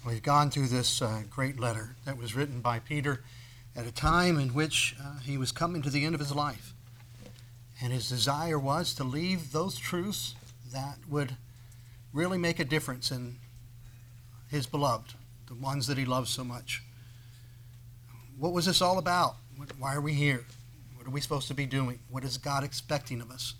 We've gone through this great letter that was written by Peter at a time in which he was coming to the end of his life. And his desire was to leave those truths that would really make a difference in his beloved, the ones that he loves so much. What was this all about? Why are we here? What are we supposed to be doing? What is God expecting of us?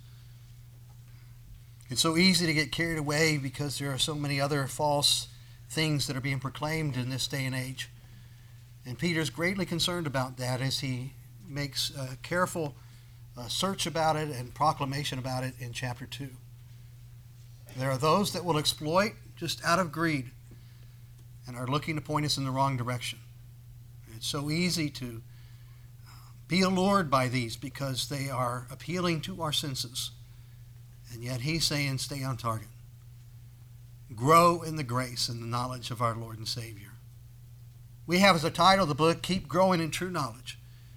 It's so easy to get carried away because there are so many other false things that are being proclaimed in this day and age. And Peter's greatly concerned about that as he makes a careful search about it and proclamation about it in chapter 2. There are those that will exploit just out of greed and are looking to point us in the wrong direction. It's so easy to be allured by these because they are appealing to our senses. And yet he's saying, stay on target. Grow in the grace and the knowledge of our Lord and Savior. We have as a title of the book, Keep Growing in True Knowledge.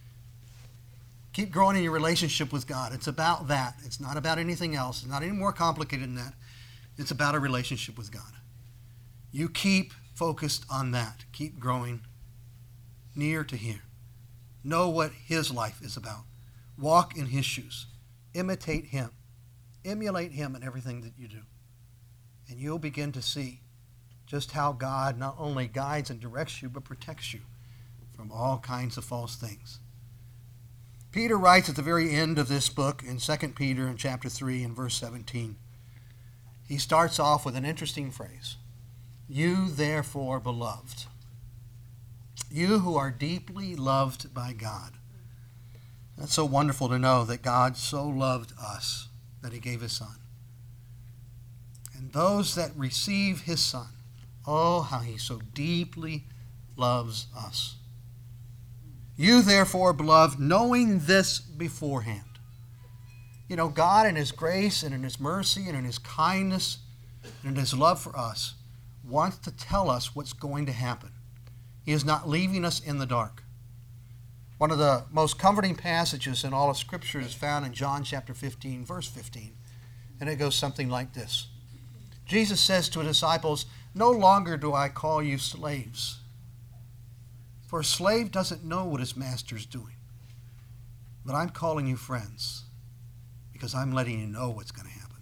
Keep growing in your relationship with God. It's about that. It's not about anything else. It's not any more complicated than that. It's about a relationship with God. You keep focused on that. Keep growing near to Him. Know what His life is about. Walk in His shoes. Imitate Him. Emulate Him in everything that you do. And you'll begin to see just how God not only guides and directs you, but protects you from all kinds of false things. Peter writes at the very end of this book in 2 Peter in chapter 3 and verse 17. He starts off with an interesting phrase. You therefore, beloved, you who are deeply loved by God. That's so wonderful to know that God so loved us that He gave His Son. And those that receive His Son, oh, how He so deeply loves us. You, therefore, beloved, knowing this beforehand. You know, God in His grace and in His mercy and in His kindness and in His love for us wants to tell us what's going to happen. He is not leaving us in the dark. One of the most comforting passages in all of Scripture is found in John chapter 15, verse 15. And it goes something like this. Jesus says to His disciples, no longer do I call you slaves. For a slave doesn't know what his master's doing. But I'm calling you friends because I'm letting you know what's going to happen.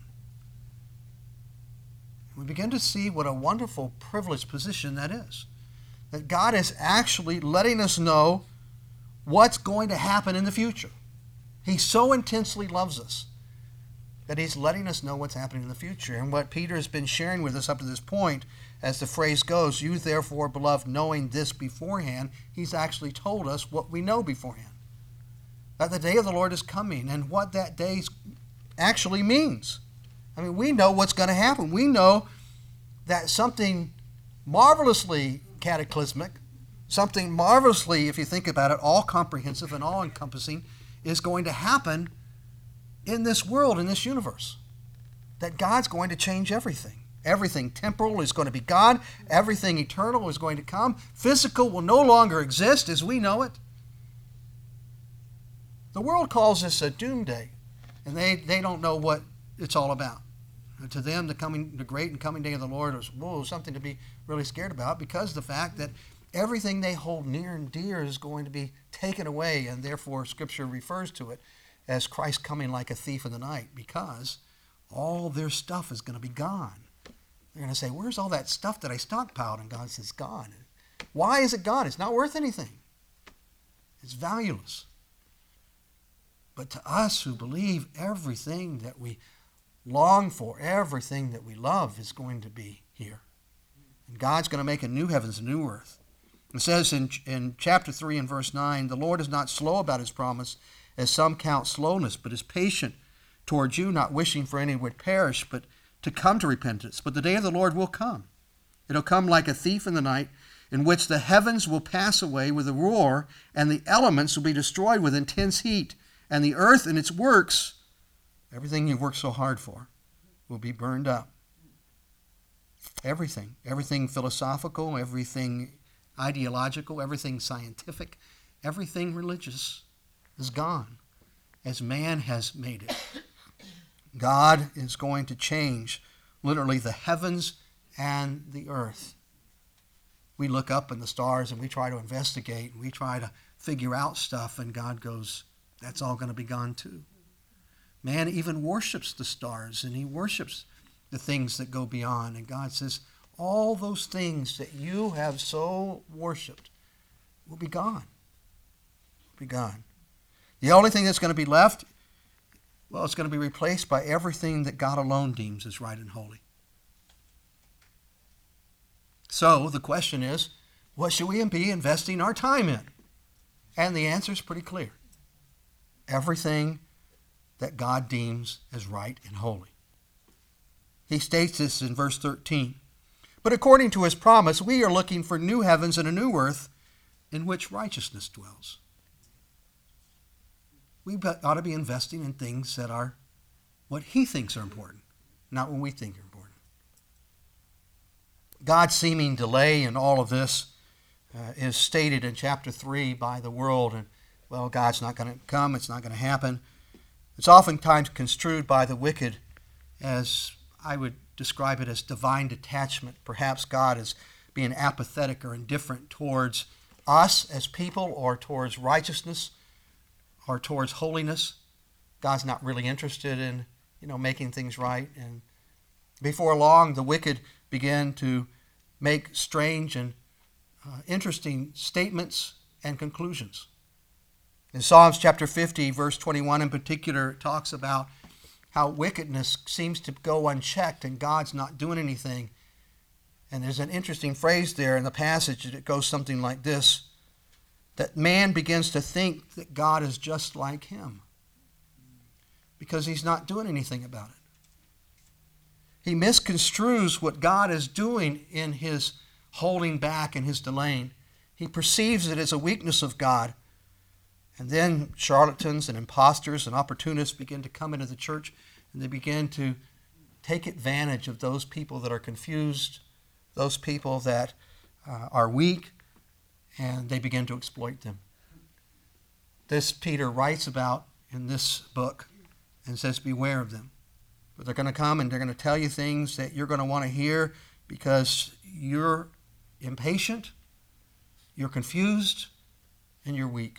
And we begin to see what a wonderful, privileged position that is. That God is actually letting us know what's going to happen in the future. He so intensely loves us that He's letting us know what's happening in the future. And what Peter has been sharing with us up to this point, as the phrase goes, you therefore, beloved, knowing this beforehand, he's actually told us what we know beforehand. That the day of the Lord is coming and what that day actually means. I mean, we know what's going to happen. We know that something marvelously cataclysmic, something marvelously, if you think about it, all-comprehensive and all-encompassing is going to happen in this world, in this universe. That God's going to change everything. Everything temporal is going to be gone. Everything eternal is going to come. Physical will no longer exist as we know it. The world calls this a doomsday, and they don't know what it's all about. To them, the great and coming day of the Lord is something to be really scared about because of the fact that everything they hold near and dear is going to be taken away, and therefore Scripture refers to it as Christ coming like a thief in the night because all their stuff is going to be gone. They're going to say, where's all that stuff that I stockpiled? And God says, gone. Why is it gone? It's not worth anything. It's valueless. But to us who believe everything that we long for, everything that we love is going to be here. And God's going to make a new heavens, a new earth. It says in chapter 3 and verse 9, the Lord is not slow about His promise, as some count slowness, but is patient towards you, not wishing for any would perish, but to come to repentance. But the day of the Lord will come. It'll come like a thief in the night, in which the heavens will pass away with a roar, and the elements will be destroyed with intense heat, and the earth and its works, everything you've worked so hard for, will be burned up. Everything philosophical, everything ideological, everything scientific, everything religious is gone as man has made it. God is going to change literally the heavens and the earth. We look up in the stars and we try to investigate and we try to figure out stuff, and God goes, that's all going to be gone too. Man even worships the stars and he worships the things that go beyond. And God says, all those things that you have so worshipped will be gone. Will be gone. The only thing that's going to be left, well, it's going to be replaced by everything that God alone deems as right and holy. So the question is, what should we be investing our time in? And the answer is pretty clear. Everything that God deems as right and holy. He states this in verse 13. But according to his promise, we are looking for new heavens and a new earth in which righteousness dwells. We ought to be investing in things that are what he thinks are important, not what we think are important. God's seeming delay in all of this is stated in chapter 3 by the world. And, well, God's not going to come. It's not going to happen. It's oftentimes construed by the wicked as, I would describe it as divine detachment. Perhaps God is being apathetic or indifferent towards us as people, or towards righteousness, or towards holiness. God's not really interested in, making things right. And before long, the wicked began to make strange and interesting statements and conclusions. In Psalms chapter 50, verse 21 in particular, it talks about how wickedness seems to go unchecked and God's not doing anything. And there's an interesting phrase there in the passage that goes something like this, that man begins to think that God is just like him because he's not doing anything about it. He misconstrues what God is doing in his holding back and his delaying. He perceives it as a weakness of God. And then charlatans and imposters and opportunists begin to come into the church, and they begin to take advantage of those people that are confused, those people that are weak, and they begin to exploit them. This Peter writes about in this book and says, beware of them. But they're going to come and they're going to tell you things that you're going to want to hear because you're impatient, you're confused, and you're weak.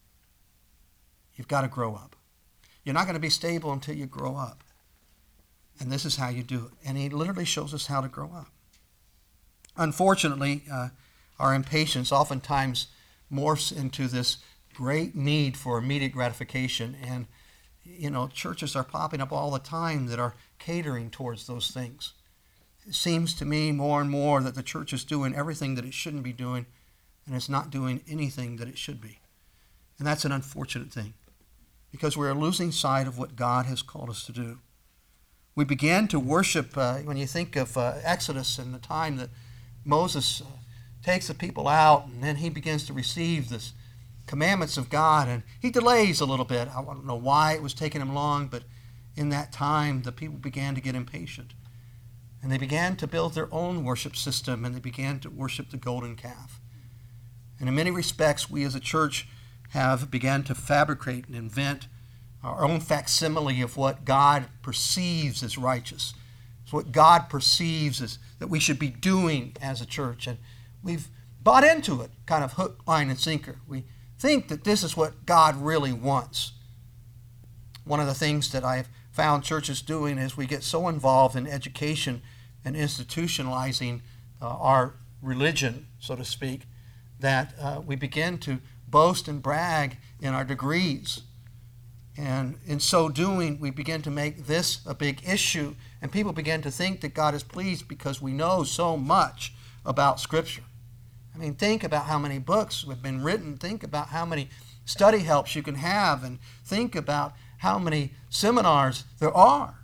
You've got to grow up. You're not going to be stable until you grow up. And this is how you do it. And he literally shows us how to grow up. Unfortunately, our impatience oftentimes morphs into this great need for immediate gratification. And, churches are popping up all the time that are catering towards those things. It seems to me more and more that the church is doing everything that it shouldn't be doing, and it's not doing anything that it should be. And that's an unfortunate thing, because we're losing sight of what God has called us to do. We began to worship, when you think of Exodus and the time that Moses takes the people out, and then he begins to receive this commandments of God, and he delays a little bit. I don't know why it was taking him long, but in that time, the people began to get impatient. And they began to build their own worship system, and they began to worship the golden calf. And in many respects, we as a church have begun to fabricate and invent our own facsimile of what God perceives as righteous. It's what God perceives as that we should be doing as a church. And we've bought into it, kind of hook, line, and sinker. We think that this is what God really wants. One of the things that I've found churches doing is we get so involved in education and institutionalizing our religion, so to speak, that we begin to boast and brag in our degrees. And in so doing, we begin to make this a big issue, and people begin to think that God is pleased because we know so much about Scripture. I mean, think about how many books have been written. Think about how many study helps you can have, and think about how many seminars there are.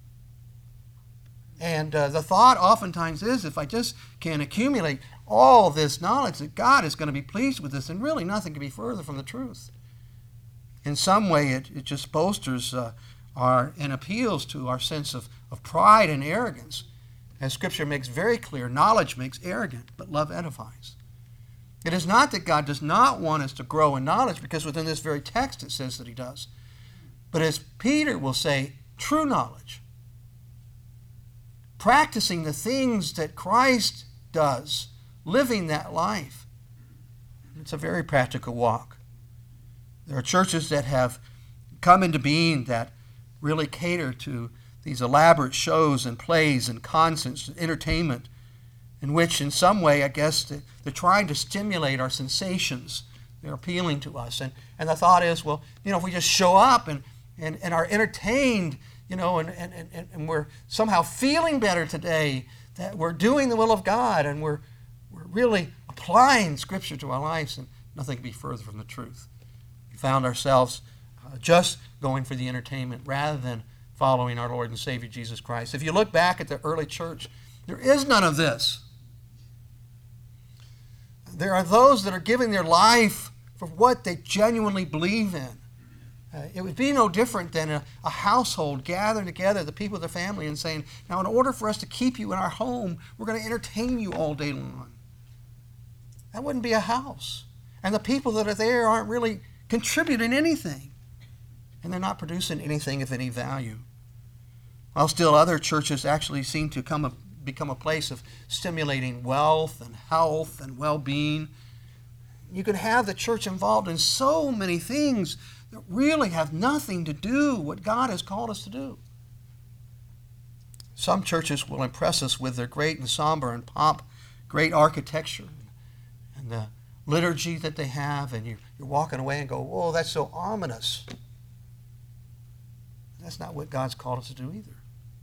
And the thought oftentimes is, if I just can accumulate all this knowledge, that God is going to be pleased with this, and really nothing can be further from the truth. In some way, it just bolsters and appeals to our sense of pride and arrogance. As Scripture makes very clear, knowledge makes arrogant, but love edifies. It is not that God does not want us to grow in knowledge, because within this very text it says that he does. But as Peter will say, true knowledge, practicing the things that Christ does, living that life. It's a very practical walk. There are churches that have come into being that really cater to these elaborate shows and plays and concerts and entertainment, in which in some way, I guess, they're trying to stimulate our sensations. They're appealing to us. And the thought is, well, if we just show up and are entertained, and we're somehow feeling better today, that we're doing the will of God and we're really applying Scripture to our lives, and nothing could be further from the truth. We found ourselves just going for the entertainment rather than following our Lord and Savior Jesus Christ. If you look back at the early church, there is none of this. There are those that are giving their life for what they genuinely believe in. It would be no different than a household gathering together, the people of their family, and saying, now in order for us to keep you in our home, we're going to entertain you all day long. That wouldn't be a house. And the people that are there aren't really contributing anything. And they're not producing anything of any value. While still other churches actually seem to become a place of stimulating wealth and health and well-being. You can have the church involved in so many things that really have nothing to do with what God has called us to do. Some churches will impress us with their great and somber and pomp, great architecture, and the liturgy that they have, and you're walking away and go, whoa, that's so ominous. That's not what God's called us to do either.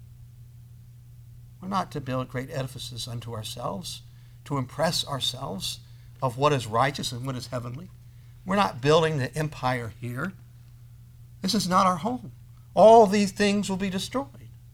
We're not to build great edifices unto ourselves, to impress ourselves of what is righteous and what is heavenly. We're not building the empire here. This is not our home. All these things will be destroyed.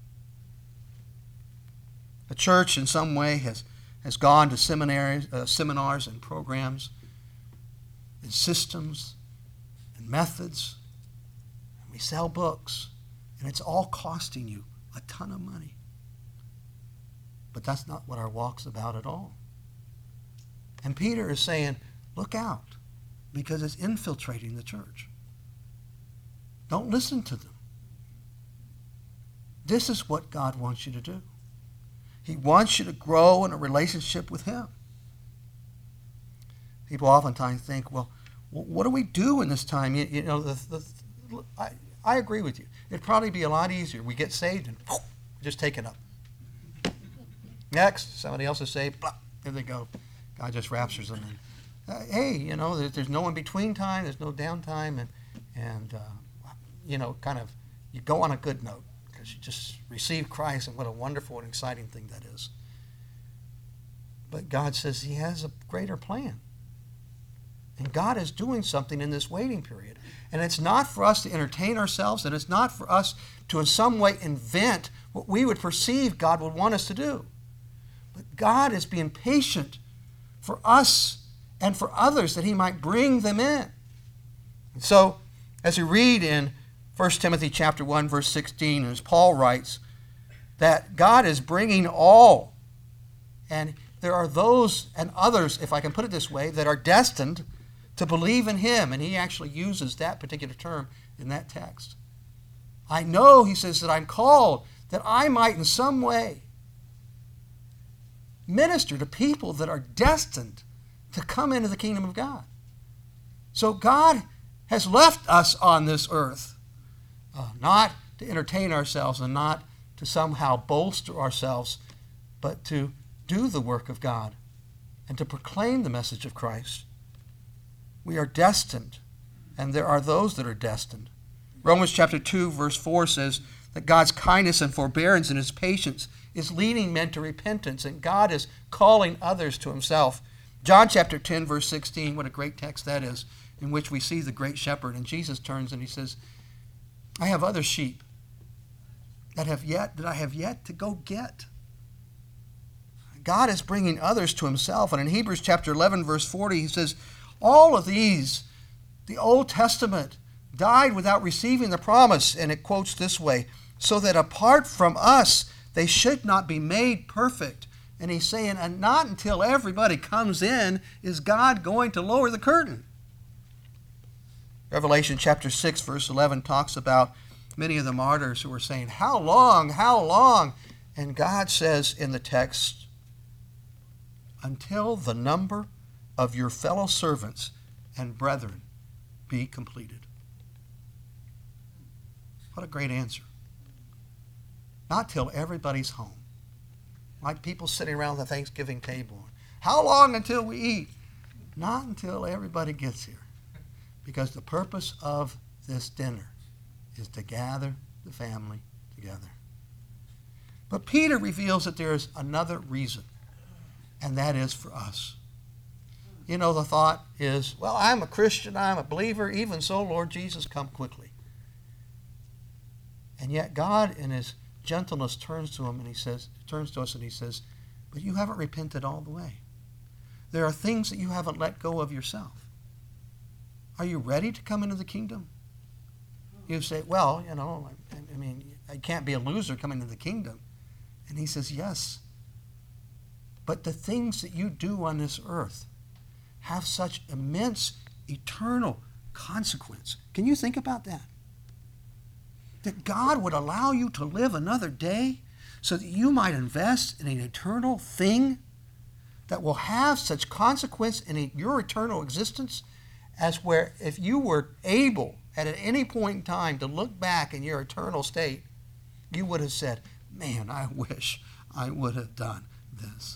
The church in some way has gone to seminars and programs and systems and methods. And we sell books, and it's all costing you a ton of money. But that's not what our walk's about at all. And Peter is saying, look out, because it's infiltrating the church. Don't listen to them. This is what God wants you to do. He wants you to grow in a relationship with Him. People oftentimes think, well, what do we do in this time? I agree with you. It'd probably be a lot easier. We get saved and just take it up. Next, somebody else is saved. Blah, there they go. God just raptures them. And, hey, there's no in between time. There's no downtime, and kind of you go on a good note because you just received Christ, and what a wonderful and exciting thing that is. But God says He has a greater plan. And God is doing something in this waiting period. And it's not for us to entertain ourselves, and it's not for us to in some way invent what we would perceive God would want us to do. But God is being patient for us and for others that He might bring them in. And so, as we read in 1 Timothy chapter 1, verse 16, as Paul writes, that God is bringing all, and there are those and others, if I can put it this way, that are destined to believe in Him. And he actually uses that particular term in that text. I know, he says, that I'm called that I might in some way minister to people that are destined to come into the kingdom of God. So God has left us on this earth, not to entertain ourselves and not to somehow bolster ourselves, but to do the work of God and to proclaim the message of Christ. We are destined, and there are those that are destined. Romans chapter 2, verse 4 says that God's kindness and forbearance and His patience is leading men to repentance, and God is calling others to Himself. John chapter 10, verse 16, what a great text that is, in which we see the great shepherd, and Jesus turns and He says, I have other sheep that I have yet to go get. God is bringing others to Himself, and in Hebrews chapter 11, verse 40, He says, all of these, the Old Testament, died without receiving the promise, and it quotes this way, so that apart from us, they should not be made perfect. And He's saying, and not until everybody comes in is God going to lower the curtain. Revelation chapter 6, verse 11 talks about many of the martyrs who were saying, how long, how long? And God says in the text, until the number of your fellow servants and brethren be completed. What a great answer. Not till everybody's home. Like people sitting around the Thanksgiving table. How long until we eat? Not until everybody gets here. Because the purpose of this dinner is to gather the family together. But Peter reveals that there is another reason, and that is for us. You know, the thought is, well, I'm a Christian, I'm a believer, even so, Lord Jesus, come quickly. And yet God, in his gentleness, turns to us and he says, but you haven't repented all the way. There are things that you haven't let go of yourself. Are you ready to come into the kingdom? You say, well, you know, I mean, I can't be a loser coming into the kingdom. And he says, yes. But the things that you do on this earth have such immense, eternal consequence. Can you think about that? That God would allow you to live another day so that you might invest in an eternal thing that will have such consequence in your eternal existence as where if you were able at any point in time to look back in your eternal state, you would have said, man, I wish I would have done this.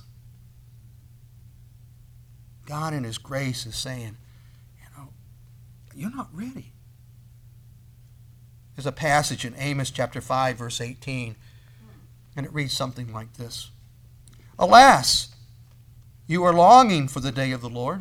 God in his grace is saying, you know, you're not ready. There's a passage in Amos chapter 5, verse 18, and it reads something like this. Alas, you are longing for the day of the Lord.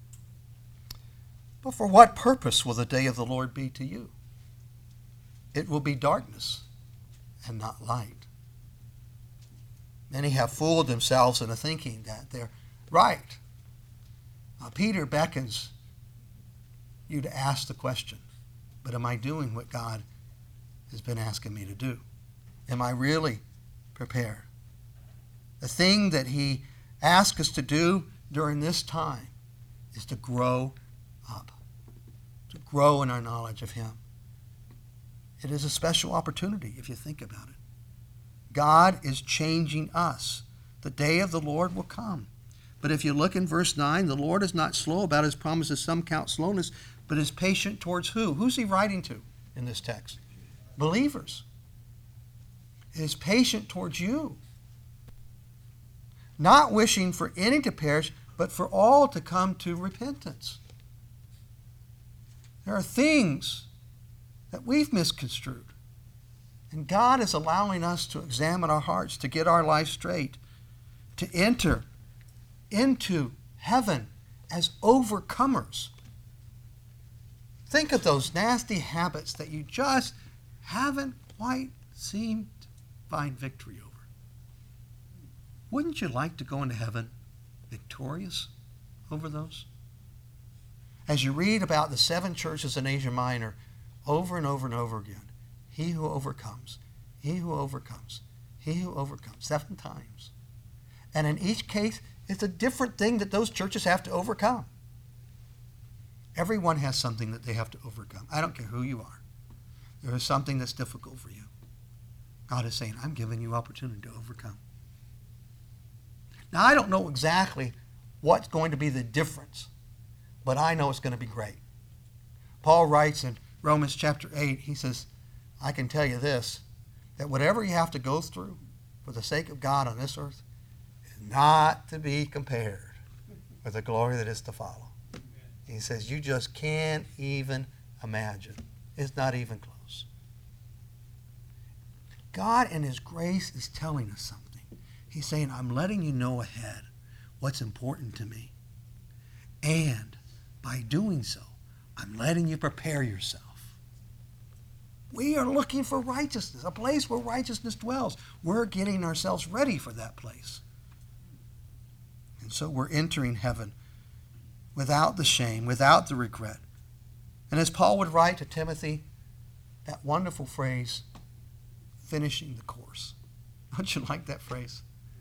But for what purpose will the day of the Lord be to you? It will be darkness and not light. Many have fooled themselves into thinking that they're right. Peter beckons you to ask the question, but am I doing what God has been asking me to do? Am I really prepared? The thing that he asks us to do during this time is to grow up, to grow in our knowledge of him. It is a special opportunity if you think about it. God is changing us. The day of the Lord will come. But if you look in verse 9, the Lord is not slow about his promises, some count slowness, but is patient towards who? Who's he writing to in this text? Believers. He is patient towards you. Not wishing for any to perish, but for all to come to repentance. There are things that we've misconstrued. And God is allowing us to examine our hearts, to get our life straight, to enter into heaven as overcomers. Think of those nasty habits that you just haven't quite seemed to find victory over. Wouldn't you like to go into heaven victorious over those? As you read about the 7 churches in Asia Minor over and over and over again, he who overcomes, he who overcomes, he who overcomes, 7 times. And in each case, it's a different thing that those churches have to overcome. Everyone has something that they have to overcome. I don't care who you are. There is something that's difficult for you. God is saying, I'm giving you opportunity to overcome. Now, I don't know exactly what's going to be the difference, but I know it's going to be great. Paul writes in Romans chapter 8, he says, I can tell you this, that whatever you have to go through for the sake of God on this earth is not to be compared with the glory that is to follow. He says, you just can't even imagine. It's not even close. God in his grace is telling us something. He's saying, I'm letting you know ahead what's important to me. And by doing so, I'm letting you prepare yourself. We are looking for righteousness, a place where righteousness dwells. We're getting ourselves ready for that place. And so we're entering heaven without the shame, without the regret. And as Paul would write to Timothy, that wonderful phrase, finishing the course. Don't you like that phrase?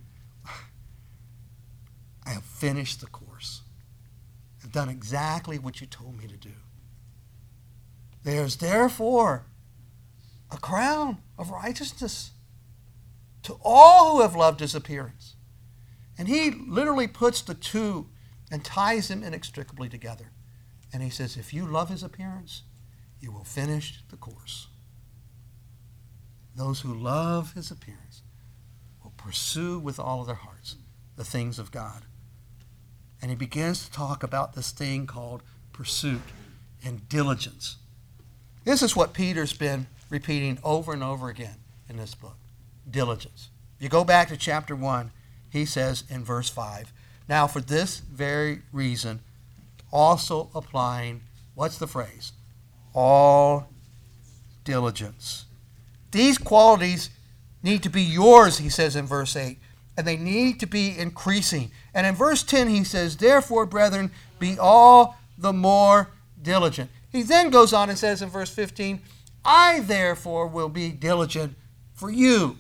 I have finished the course. I've done exactly what you told me to do. There's therefore a crown of righteousness to all who have loved his appearance. And he literally puts the two and ties them inextricably together. And he says, if you love his appearance, you will finish the course. Those who love his appearance will pursue with all of their hearts the things of God. And he begins to talk about this thing called pursuit and diligence. This is what Peter's been repeating over and over again in this book. Diligence. If you go back to chapter 1, he says in verse 5, now for this very reason, also applying, what's the phrase? All diligence. These qualities need to be yours, he says in verse 8, and they need to be increasing. And in verse 10 he says, therefore, brethren, be all the more diligent. He then goes on and says in verse 15, I therefore will be diligent for you.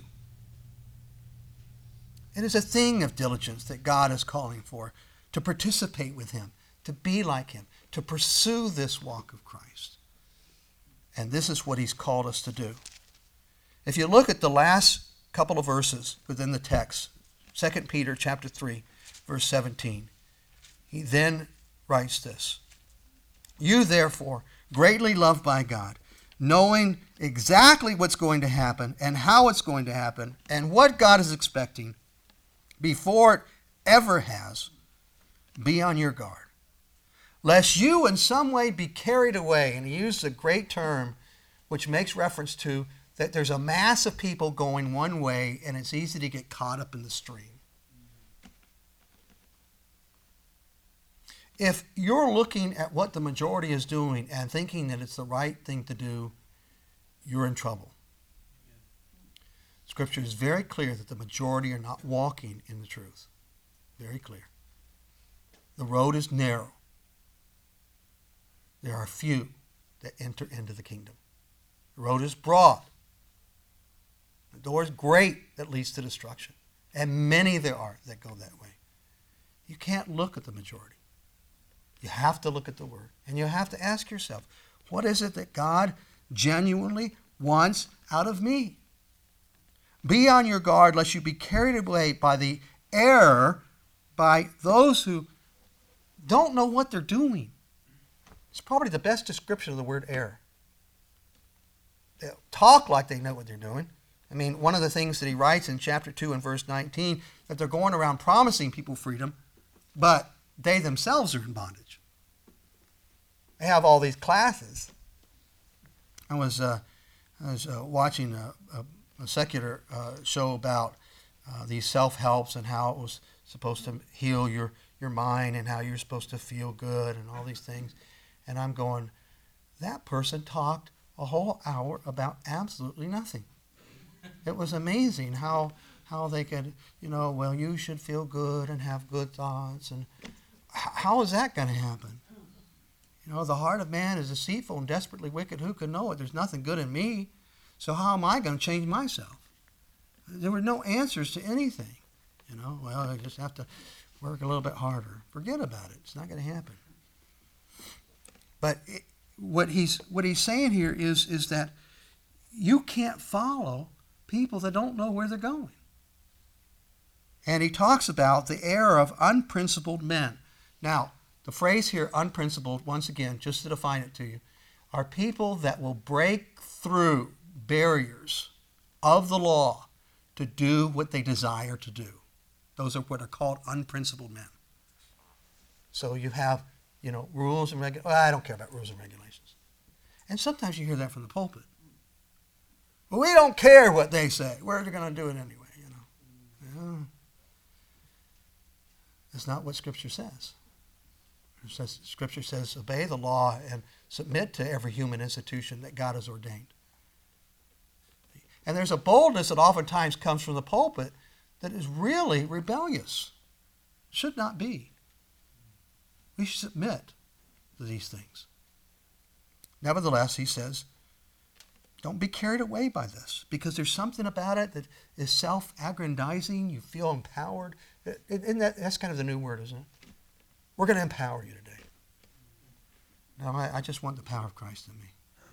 It is a thing of diligence that God is calling for, to participate with him, to be like him, to pursue this walk of Christ. And this is what he's called us to do. If you look at the last couple of verses within the text, 2 Peter chapter 3, verse 17, he then writes this, you therefore, greatly loved by God, knowing exactly what's going to happen and how it's going to happen and what God is expecting before it ever has, be on your guard, lest you in some way be carried away. And he used a great term which makes reference to that there's a mass of people going one way and it's easy to get caught up in the stream. If you're looking at what the majority is doing and thinking that it's the right thing to do, you're in trouble. Scripture is very clear that the majority are not walking in the truth. Very clear. The road is narrow. There are few that enter into the kingdom. The road is broad. The door is great that leads to destruction. And many there are that go that way. You can't look at the majority. You have to look at the Word. And you have to ask yourself, what is it that God genuinely wants out of me? Be on your guard lest you be carried away by the error by those who don't know what they're doing. It's probably the best description of the word error. They talk like they know what they're doing. I mean, one of the things that he writes in chapter 2 and verse 19, that they're going around promising people freedom, but they themselves are in bondage. They have all these classes. I was watching a secular show about these self-helps and how it was supposed to heal your mind and how you're supposed to feel good and all these things. And I'm going, that person talked a whole hour about absolutely nothing. It was amazing how they could, well, you should feel good and have good thoughts. And how is that going to happen? The heart of man is deceitful and desperately wicked. Who can know it? There's nothing good in me. So how am I going to change myself? There were no answers to anything. Well, I just have to work a little bit harder. Forget about it. It's not going to happen. But what he's saying here is that you can't follow people that don't know where they're going. And he talks about the error of unprincipled men. Now, the phrase here, unprincipled, once again, just to define it to you, are people that will break through barriers of the law to do what they desire to do. Those are what are called unprincipled men. So you have, rules and regulations. Well, I don't care about rules and regulations. And sometimes you hear that from the pulpit. Well, we don't care what they say. We're going to do it anyway, Yeah. That's not what Scripture says. Scripture says, obey the law and submit to every human institution that God has ordained. And there's a boldness that oftentimes comes from the pulpit that is really rebellious. Should not be. We should submit to these things. Nevertheless, he says, don't be carried away by this, because there's something about it that is self-aggrandizing. You feel empowered. That's kind of the new word, isn't it? We're going to empower you today. No, I just want the power of Christ in me.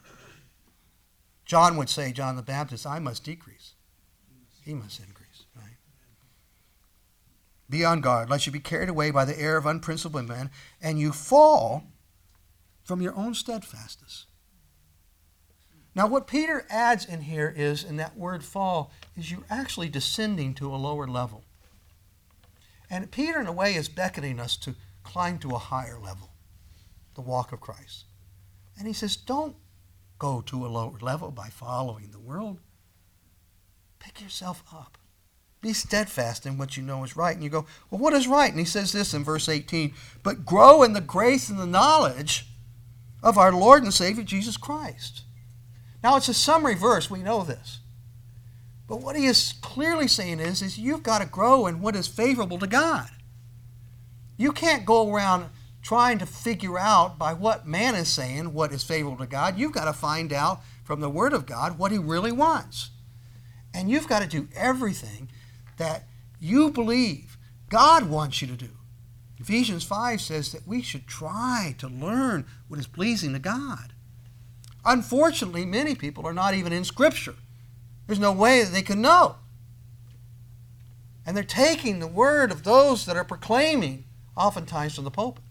John would say, John the Baptist, I must decrease. He must increase, right? Be on guard, lest you be carried away by the air of unprincipled men, and you fall from your own steadfastness. Now, what Peter adds in here is, in that word fall, is you're actually descending to a lower level. And Peter, in a way, is beckoning us to climb to a higher level, the walk of Christ. And he says, don't go to a lower level by following the world. Pick yourself up. Be steadfast in what you know is right. And you go, well, what is right? And he says this in verse 18, but grow in the grace and the knowledge of our Lord and Savior Jesus Christ. Now, it's a summary verse. We know this. But what he is clearly saying is you've got to grow in what is favorable to God. You can't go around trying to figure out by what man is saying what is favorable to God. You've got to find out from the Word of God what he really wants. And you've got to do everything that you believe God wants you to do. Ephesians 5 says that we should try to learn what is pleasing to God. Unfortunately, many people are not even in Scripture. There's no way that they can know. And they're taking the word of those that are proclaiming, oftentimes from the pulpit.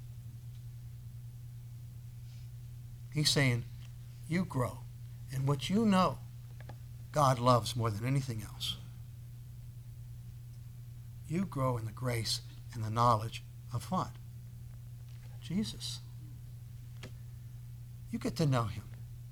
He's saying, you grow in what you know God loves more than anything else. You grow in the grace and the knowledge of what? Jesus. You get to know him.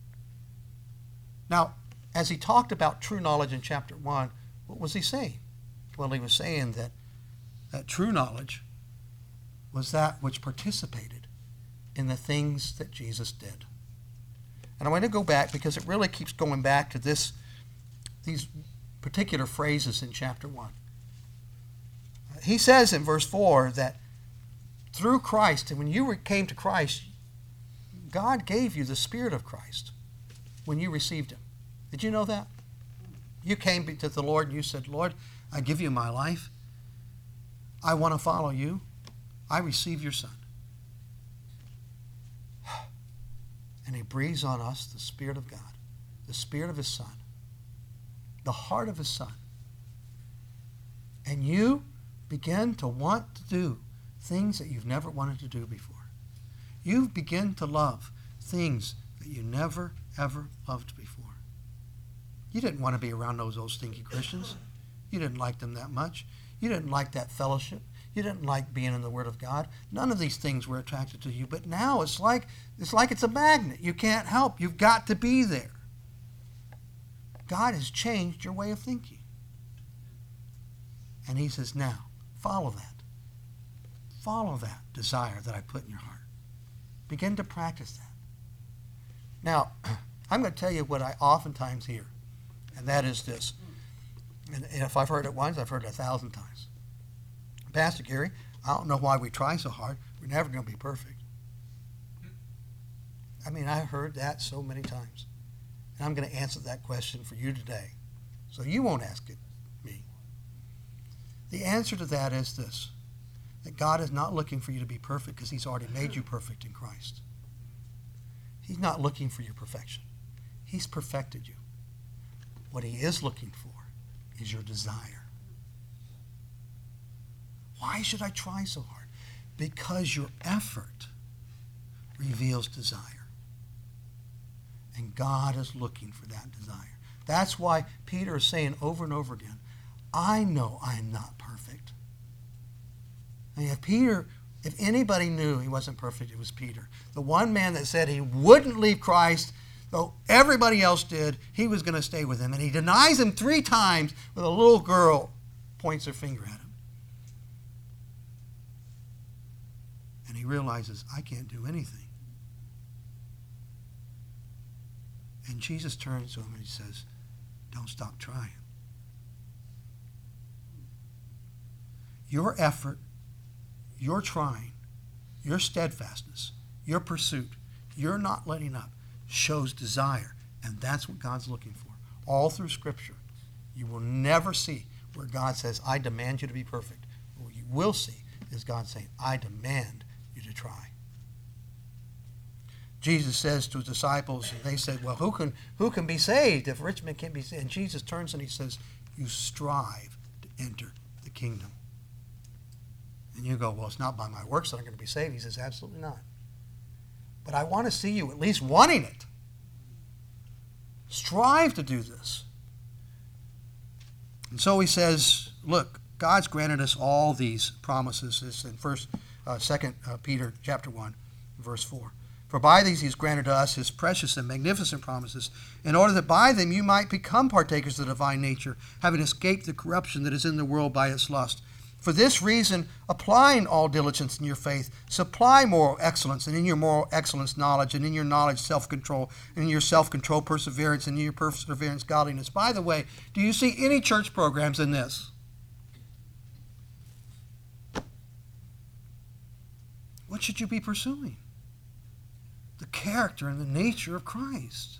Now, as he talked about true knowledge in chapter 1, what was he saying? Well, he was saying that true knowledge was that which participated in the things that Jesus did. And I want to go back because it really keeps going back to these particular phrases in chapter 1. He says in verse 4 that through Christ, and when you came to Christ, God gave you the Spirit of Christ when you received him. Did you know that? You came to the Lord and you said, Lord, I give you my life. I want to follow you. I receive your Son. And he breathes on us the Spirit of God, the Spirit of his Son, the heart of his Son. And you begin to want to do things that you've never wanted to do before. You begin to love things that you never, ever loved before. You didn't want to be around those old stinky Christians. You didn't like them that much. You didn't like that fellowship. You didn't like being in the Word of God. None of these things were attracted to you. But now it's like it's a magnet. You can't help. You've got to be there. God has changed your way of thinking. And he says, now, follow that. Follow that desire that I put in your heart. Begin to practice that. Now, I'm going to tell you what I oftentimes hear, and that is this. And if I've heard it once, I've heard it 1,000 times. Pastor Gary, I don't know why we try so hard. We're never going to be perfect. I mean, I heard that so many times. And I'm going to answer that question for you today. So you won't ask it me. The answer to that is this, that God is not looking for you to be perfect because he's already made you perfect in Christ. He's not looking for your perfection. He's perfected you. What he is looking for is your desire. Why should I try so hard? Because your effort reveals desire. And God is looking for that desire. That's why Peter is saying over and over again, I know I'm not perfect. I mean, if anybody knew he wasn't perfect, it was Peter. The one man that said he wouldn't leave Christ, though everybody else did, he was going to stay with him. And he denies him 3 times with a little girl points her finger at him. And he realizes, I can't do anything. And Jesus turns to him and he says, don't stop trying. Your effort, your trying, your steadfastness, your pursuit, your not letting up shows desire. And that's what God's looking for. All through Scripture, you will never see where God says, I demand you to be perfect. What you will see is God saying, I demand you to try. Jesus says to his disciples, and they said, well, who can be saved if rich men can't be saved? And Jesus turns and he says, you strive to enter the kingdom. And you go, well, it's not by my works that I'm going to be saved. He says, absolutely not. But I want to see you at least wanting it. Strive to do this. And so he says, look, God's granted us all these promises. It's in 2 Peter chapter 1, verse 4. For by these he's granted to us his precious and magnificent promises, in order that by them you might become partakers of the divine nature, having escaped the corruption that is in the world by its lust. For this reason, applying all diligence in your faith, supply moral excellence, and in your moral excellence knowledge, and in your knowledge self-control, and in your self-control perseverance, and in your perseverance godliness. By the way, do you see any church programs in this? What should you be pursuing? The character and the nature of Christ.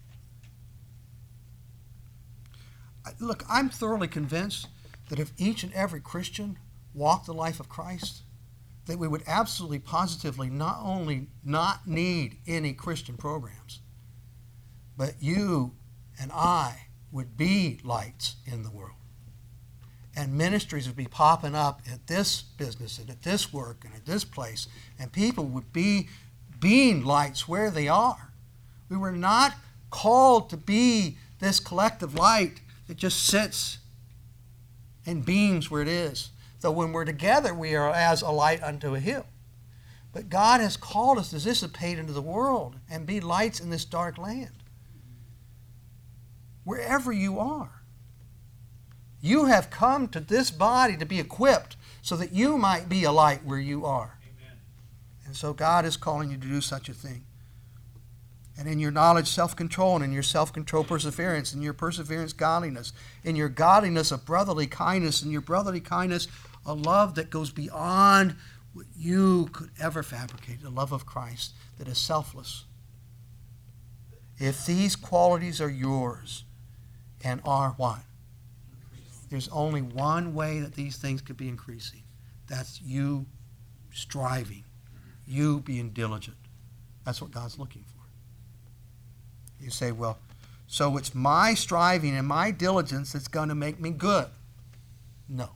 Look, I'm thoroughly convinced that if each and every Christian walked the life of Christ, that we would absolutely, positively not only not need any Christian programs, but you and I would be lights in the world. And ministries would be popping up at this business and at this work and at this place, and people would be being lights where they are. We were not called to be this collective light that just sits and beams where it is. Though when we're together, we are as a light unto a hill. But God has called us to dissipate into the world and be lights in this dark land. Wherever you are. You have come to this body to be equipped so that you might be a light where you are. And so God is calling you to do such a thing. And in your knowledge, self-control, and in your self-control, perseverance, in your perseverance, godliness, in your godliness, a brotherly kindness, in your brotherly kindness, a love that goes beyond what you could ever fabricate, the love of Christ that is selfless. If these qualities are yours and are what? There's only one way that these things could be increasing. That's you striving. You being diligent. That's what God's looking for. You say, well, so it's my striving and my diligence that's going to make me good. No.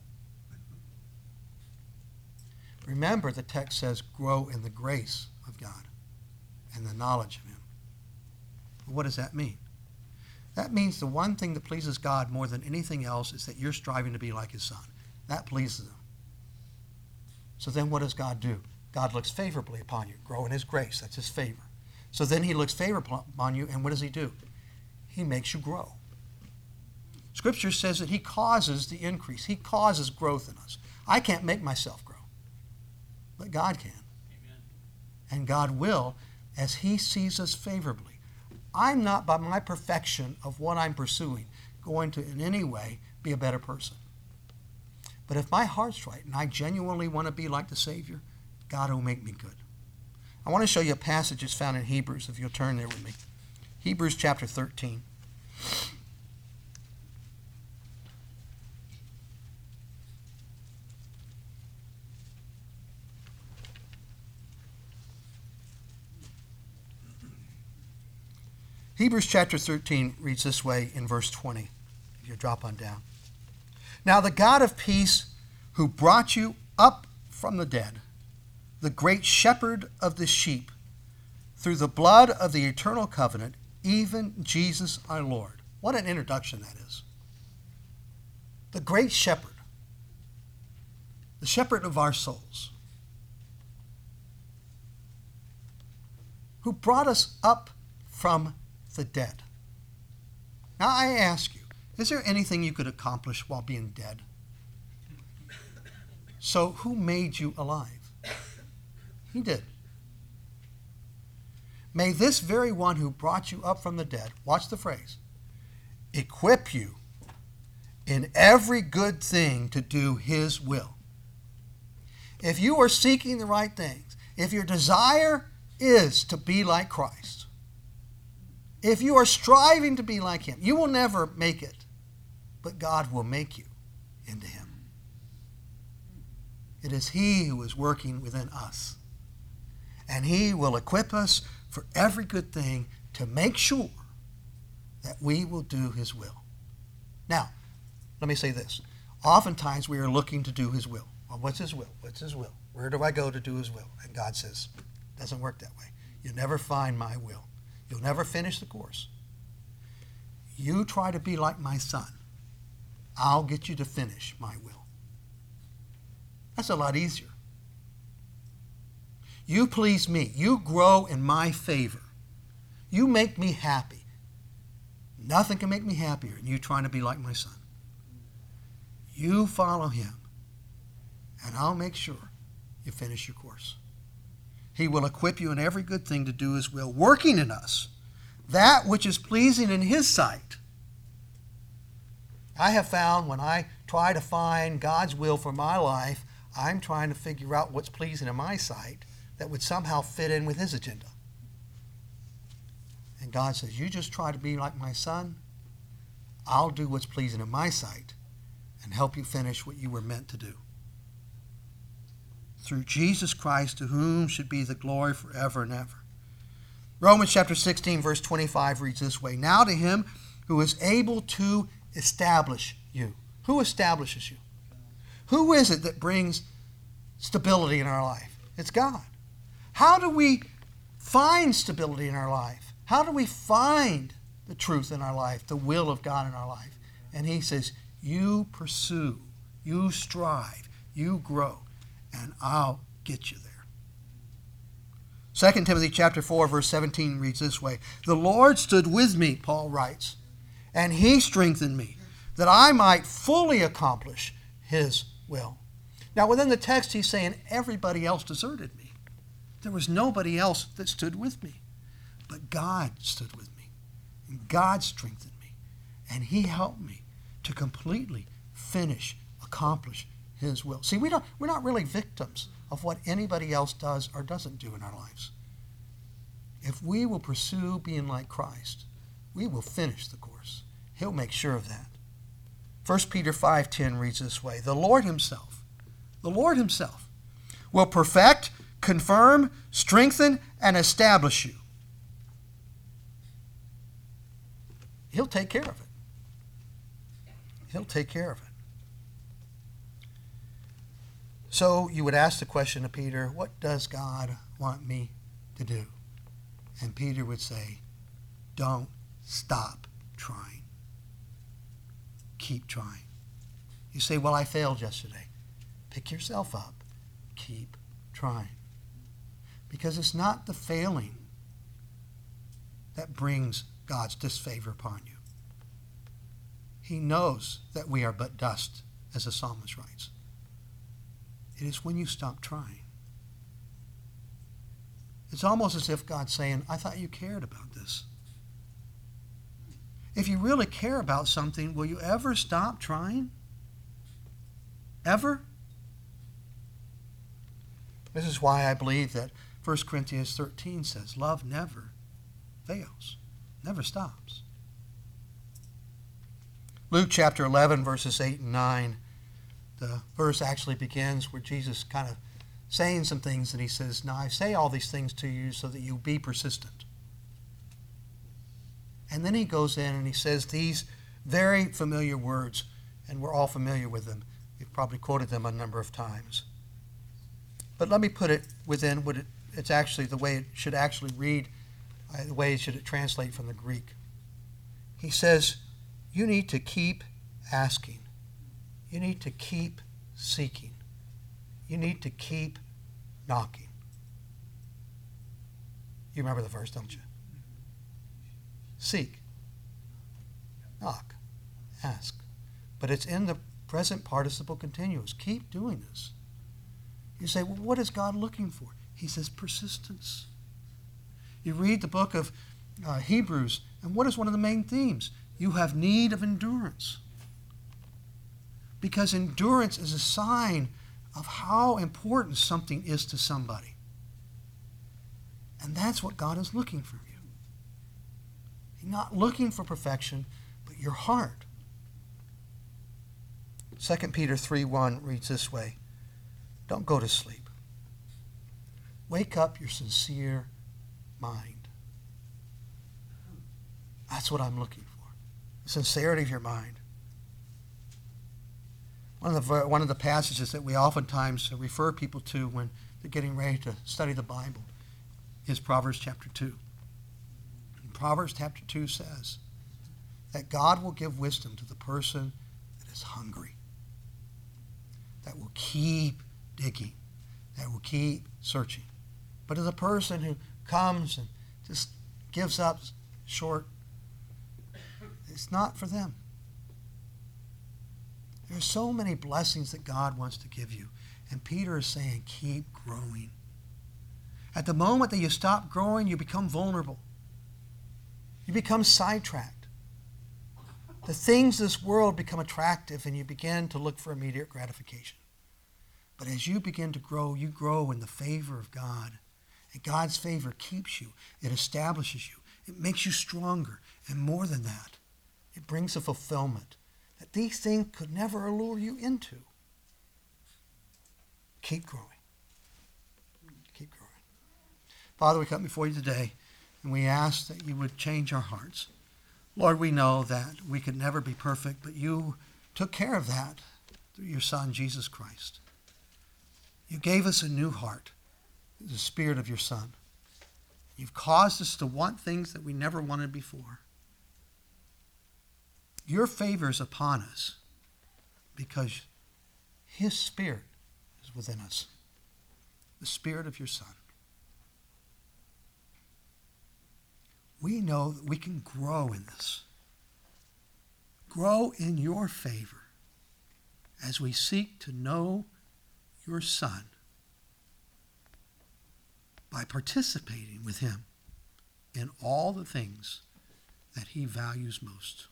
Remember, the text says, grow in the grace of God and the knowledge of Him. What does that mean? That means the one thing that pleases God more than anything else is that you're striving to be like His Son. That pleases Him. So then what does God do? God looks favorably upon you. Grow in His grace. That's His favor. So then He looks favorably upon you, and what does He do? He makes you grow. Scripture says that He causes the increase. He causes growth in us. I can't make myself grow, but God can. Amen. And God will as He sees us favorably. I'm not, by my perfection of what I'm pursuing, going to in any way be a better person. But if my heart's right and I genuinely want to be like the Savior, God will make me good. I want to show you a passage that's found in Hebrews, if you'll turn there with me. Hebrews chapter 13. Hebrews chapter 13 reads this way in verse 20. If you drop on down. Now the God of peace, who brought you up from the dead, the great shepherd of the sheep, through the blood of the eternal covenant, even Jesus our Lord. What an introduction that is. The great shepherd, the shepherd of our souls, who brought us up from the dead. Now I ask you, is there anything you could accomplish while being dead? So who made you alive? He did. May this very one who brought you up from the dead, watch the phrase, equip you in every good thing to do His will. If you are seeking the right things, if your desire is to be like Christ, if you are striving to be like Him, you will never make it, but God will make you into Him. It is He who is working within us. And He will equip us for every good thing to make sure that we will do His will. Now, let me say this. Oftentimes we are looking to do his will. Well, what's his will? What's his will? Where do I go to do his will? And God says, it doesn't work that way. You'll never find my will. You'll never finish the course. You try to be like my son. I'll get you to finish my will. That's a lot easier. You please me. You grow in my favor. You make me happy. Nothing can make me happier than you trying to be like my son. You follow him, and I'll make sure you finish your course. He will equip you in every good thing to do his will, working in us that which is pleasing in his sight. I have found when I try to find God's will for my life, I'm trying to figure out what's pleasing in my sight that would somehow fit in with his agenda. And God says, you just try to be like my son. I'll do what's pleasing in my sight and help you finish what you were meant to do. Through Jesus Christ, to whom should be the glory forever and ever. Romans chapter 16, verse 25 reads this way. Now to him who is able to establish you. Who establishes you? Who is it that brings stability in our life? It's God. How do we find stability in our life? How do we find the truth in our life, the will of God in our life? And he says, you pursue, you strive, you grow, and I'll get you there. 2 Timothy chapter 4, verse 17 reads this way. The Lord stood with me, Paul writes, and he strengthened me, that I might fully accomplish his will. Now within the text he's saying everybody else deserted me. There was nobody else that stood with me. But God stood with me. And God strengthened me. And he helped me to completely finish, accomplish his will. See, we're not really victims of what anybody else does or doesn't do in our lives. If we will pursue being like Christ, we will finish the course. He'll make sure of that. 1 Peter 5:10 reads this way. The Lord himself will perfect, confirm, strengthen, and establish you. He'll take care of it. He'll take care of it. So you would ask the question to Peter, what does God want me to do? And Peter would say, don't stop trying. Keep trying. You say, well, I failed yesterday. Pick yourself up. Keep trying. Because it's not the failing that brings God's disfavor upon you. He knows that we are but dust, as the psalmist writes. It is when you stop trying. It's almost as if God's saying, I thought you cared about this. If you really care about something, will you ever stop trying? Ever? This is why I believe that 1 Corinthians 13 says, love never fails, never stops. Luke chapter 11, verses 8 and 9, the verse actually begins where Jesus kind of saying some things, and he says, now I say all these things to you so that you be persistent. And then he goes in and he says these very familiar words, and we're all familiar with them. We've probably quoted them a number of times. But let me put it within what it's actually the way it should actually read, the way it should translate from the Greek. He says, you need to keep asking. You need to keep seeking. You need to keep knocking. You remember the verse, don't you? Seek, knock, ask. But it's in the present participle continuous. Keep doing this. You say, well, what is God looking for? He says persistence. You read the book of Hebrews, and what is one of the main themes? You have need of endurance. Because endurance is a sign of how important something is to somebody. And that's what God is looking from you. He's not looking for perfection, but your heart. 2 Peter 3:1 reads this way. Don't go to sleep. Wake up your sincere mind. That's what I'm looking for. The sincerity of your mind. One of the passages that we oftentimes refer people to when they're getting ready to study the Bible is Proverbs chapter 2. And Proverbs chapter 2 says that God will give wisdom to the person that is hungry, that will keep digging, that will keep searching. But to the person who comes and just gives up short, it's not for them. There are so many blessings that God wants to give you. And Peter is saying, keep growing. At the moment that you stop growing, you become vulnerable. You become sidetracked. The things of this world become attractive and you begin to look for immediate gratification. But as you begin to grow, you grow in the favor of God. And God's favor keeps you. It establishes you. It makes you stronger. And more than that, it brings a fulfillment that these things could never allure you into. Keep growing. Keep growing. Father, we come before you today, and we ask that you would change our hearts. Lord, we know that we could never be perfect, but you took care of that through your Son, Jesus Christ. You gave us a new heart, the Spirit of your Son. You've caused us to want things that we never wanted before. Your favor is upon us because his Spirit is within us, the Spirit of your Son. We know that we can grow in this. Grow in your favor as we seek to know your Son by participating with him in all the things that he values most.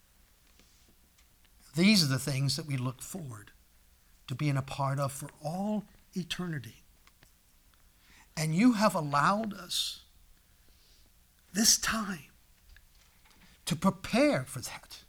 These are the things that we look forward to being a part of for all eternity. And you have allowed us this time to prepare for that.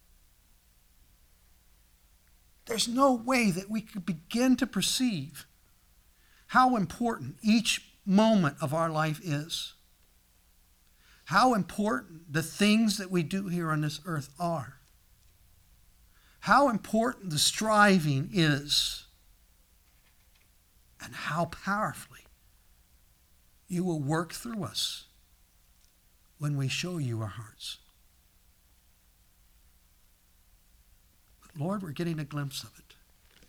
There's no way that we could begin to perceive how important each moment of our life is. How important the things that we do here on this earth are. How important the striving is. And how powerfully you will work through us when we show you our hearts. But Lord, we're getting a glimpse of it.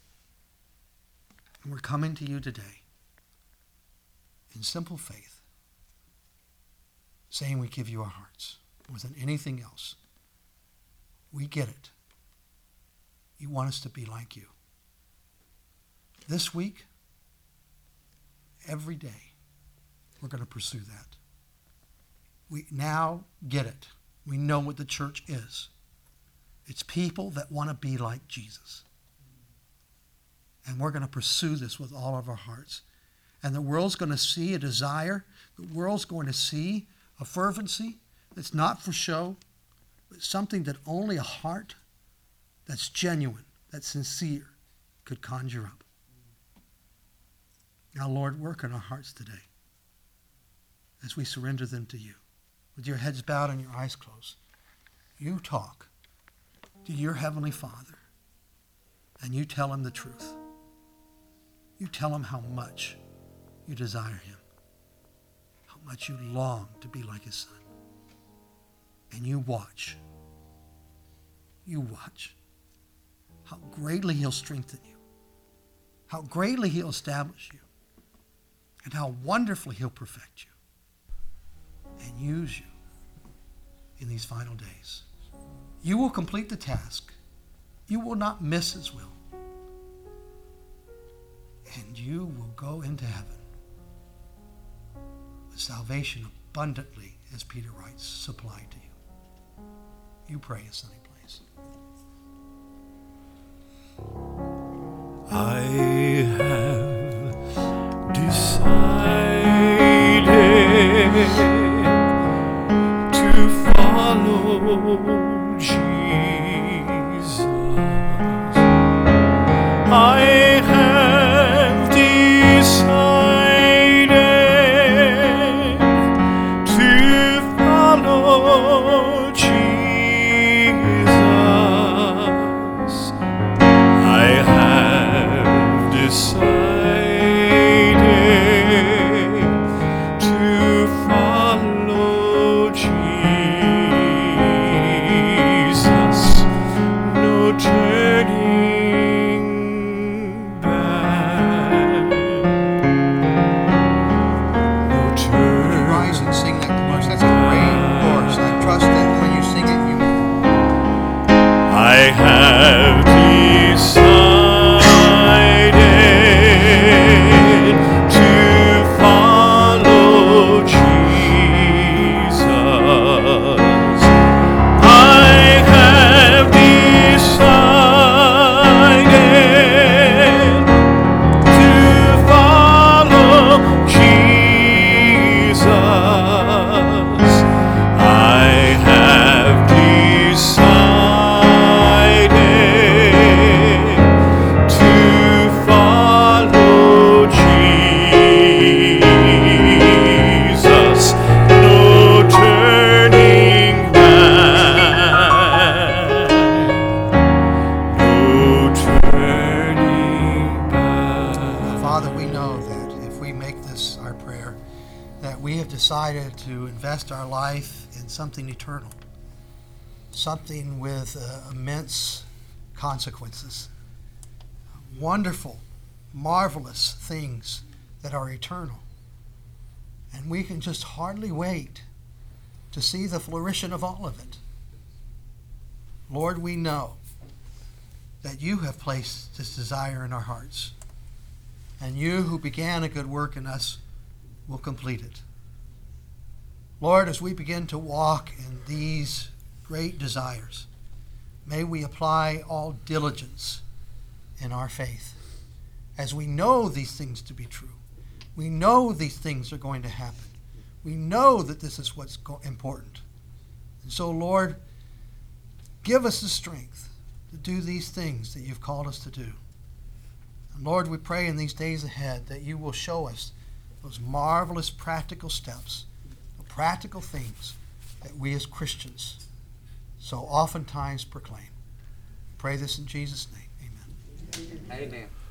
And we're coming to you today in simple faith, saying we give you our hearts more than anything else. We get it. You want us to be like you. This week, every day, we're going to pursue that. We now get it. We know what the church is. It's people that want to be like Jesus. And we're going to pursue this with all of our hearts. And the world's going to see a desire. The world's going to see a fervency that's not for show, but something that only a heart that's genuine, that's sincere, could conjure up. Now, Lord, work in our hearts today as we surrender them to you. With your heads bowed and your eyes closed, you talk to your Heavenly Father and you tell him the truth. You tell him how much you desire him, how much you long to be like his Son. And you watch how greatly he'll strengthen you, how greatly he'll establish you, and how wonderfully he'll perfect you and use you in these final days. You will complete the task. You will not miss his will. And you will go into heaven with salvation abundantly, as Peter writes, supplied to you. You pray, Sonny, please. I have decided to follow Jesus. I have decided to follow Jesus. I that we have decided to invest our life in something eternal, something with immense consequences, wonderful, marvelous things that are eternal. And we can just hardly wait to see the flourishing of all of it. Lord, we know that you have placed this desire in our hearts, and you who began a good work in us will complete it. Lord, as we begin to walk in these great desires, may we apply all diligence in our faith, as we know these things to be true. We know these things are going to happen. We know that this is what's important. And so, Lord, give us the strength to do these things that you've called us to do. And Lord, we pray in these days ahead that you will show us those marvelous practical steps, the practical things that we as Christians so oftentimes proclaim. Pray this in Jesus' name. Amen. Amen.